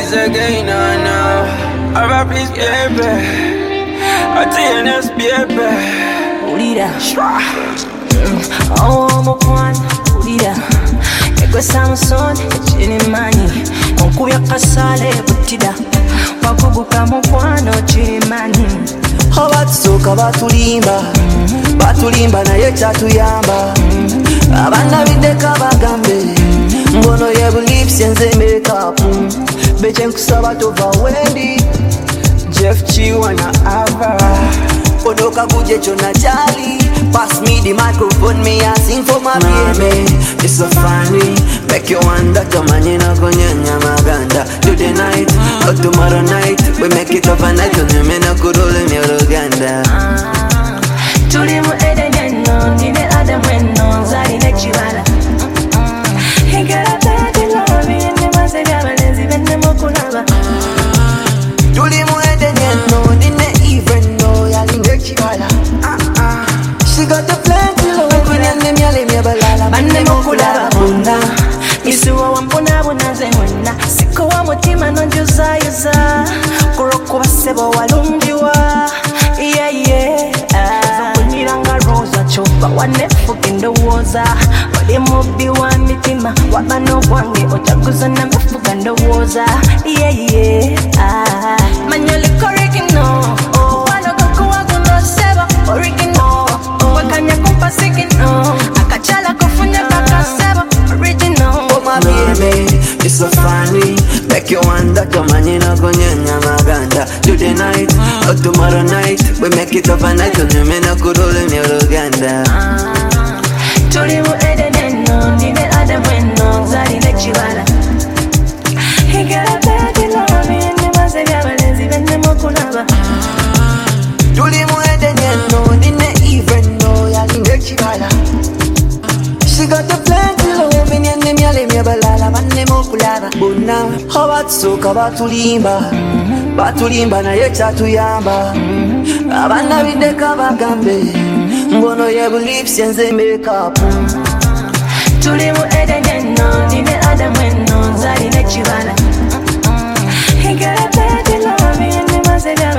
rise again, oh no. Our please, baby. I tell you, this baby. Ulira. Oh, mukwan. Ulira. Ekwe Samson, chini mani. Onkubya kasale butida. Wakubuka mukwano chimani. Abatusooka batulimba naye kyatuyamba. Abaana biddeko abagambe mbono ye bulips yenze makeup. Beje nkusaba tova wendi Jeff Chiwana Ava. odoka kuje chona jali. Pass me the microphone, me I sing for my baby. It's so funny, make you wonder. Tomanyina konyanya maganda. Today night or tomorrow night, we make it overnight. Tunemena kurole mi Uganda. Tuli mu edeneno, nine adamweno, zari ne chibala. Higara tati lobi, ene masebe abalenzi benne mokulaba. Tuli mu edeneno, nine eveno, yali ne chibala. She got the plenty love, ene myale myabalala. Banne mokulaba bonna, misuwa wampuna bunaze wonna. Siko wa mutima nonjuza yuza, kurokuba sebo walungiwa. Yeah, yeah. Niranga rosa chopa wanefuka ndowooza oli mubbi wa mitima wabano bwange ojaguza namefuka ndowooza manyoli korigino wano kakuwa guno seba origino wakanya kumpasikino akachala kufunya kakaseba original. Oh my baby, it's so funny, make you wonder. Tomanyina konyanya maganda. Today night or tomorrow night, we make it overnight. Tunemena kurole mi Uganda. Tuli mu edeneno, nine adamweno, zari ne chibala. Higara tati lobi, ene masebe abalenzi benne mokulaba. Tuli mu edeneno, nine eveno, yali ne chibala. She got the plenty love, ene myale myabalala. Banne mokulaba bonna abatusooka batulimba naye kyatuyamba. Abaana biddeko abagambe mbono ye bulips yenze makeup. Tuli mu edeneno, nine adamweno, zari ne chibala. Higara tati lobi, ene masebe